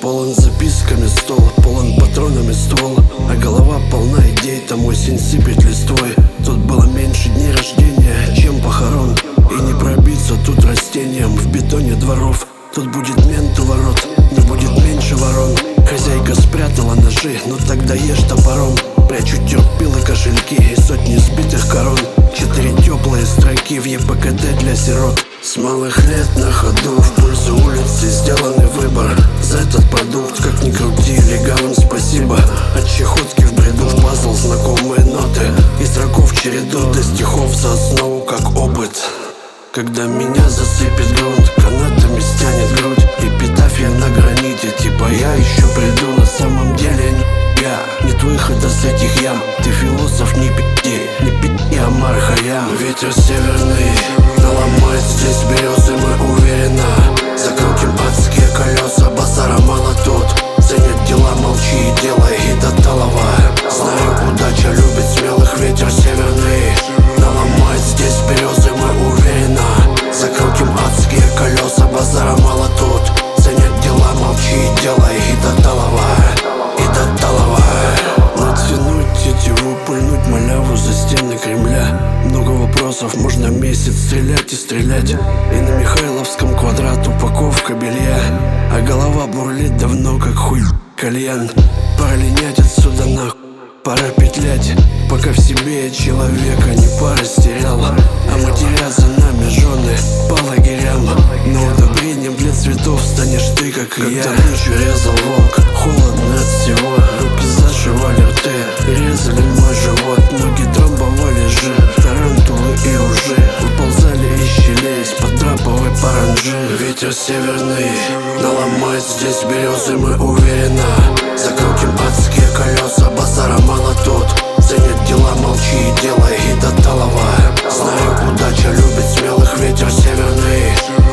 полон записками стол, полон патронами ствол, а голова полна идей, там осень сыпет листвой. Тут было меньше дней рождения, чем похорон, и не пробиться тут растением в бетоне дворов. Тут будет мент у ворот, не будет меньше ворон. Хозяйка спрятала ножи, ну тогда ешь топором. Прячу терпилы, кошельки и сотни сбитых корон. 4 теплые строки в ЕПКД для сирот. С малых лет на ходу в пользу улицы сделанный выбор. За этот продукт, как ни крути, легалам спасибо. От чехотки в бреду в пазл знакомые ноты. Из строков череду до стихов за основу как опыт. Когда меня засыпет грунт, канатами стянет грудь, эпитафия на граните, типа я еще приду. На самом деле нет выхода с этих ям. Ты философ, не пи***, а Мархаям. Ветер северный наломает здесь березы, мы уверенно закрутим адские колеса. Базара мало тут, ценят дела, молчи и делай и до талого. Знаю, удача любит смелых, ветер северный наломает здесь березы, мы уверенно закрутим адские колеса. Базара мало тут, ценят дела, молчи и делай и до талого. Натянуть тетиву, пыльнуть маляву за стены Кремля. Много вопросов, можно месяц стрелять и стрелять. И на Михайловском квадрат упаковка белья, а голова бурлит давно как хуй кальян. Пора линять отсюда нахуй, пора петлять, пока в себе человека не порастерял. А матеря за нами жены по лагерям, но удобрением для цветов станешь ты, как и я. Когда ночью резал волк, холодно от всего, руки зашивали рты и резали мой живот. Ноги трамбовали жир, тарантулы и ужи выползали из щелей из-под драповой паранджи. Ветер северный наломает здесь березы, мы уверенно закрутим адские колеса. Базара мало тут, ценят дела, молчи и делай и до талого. Знаю, удача любит смелых, ветер северный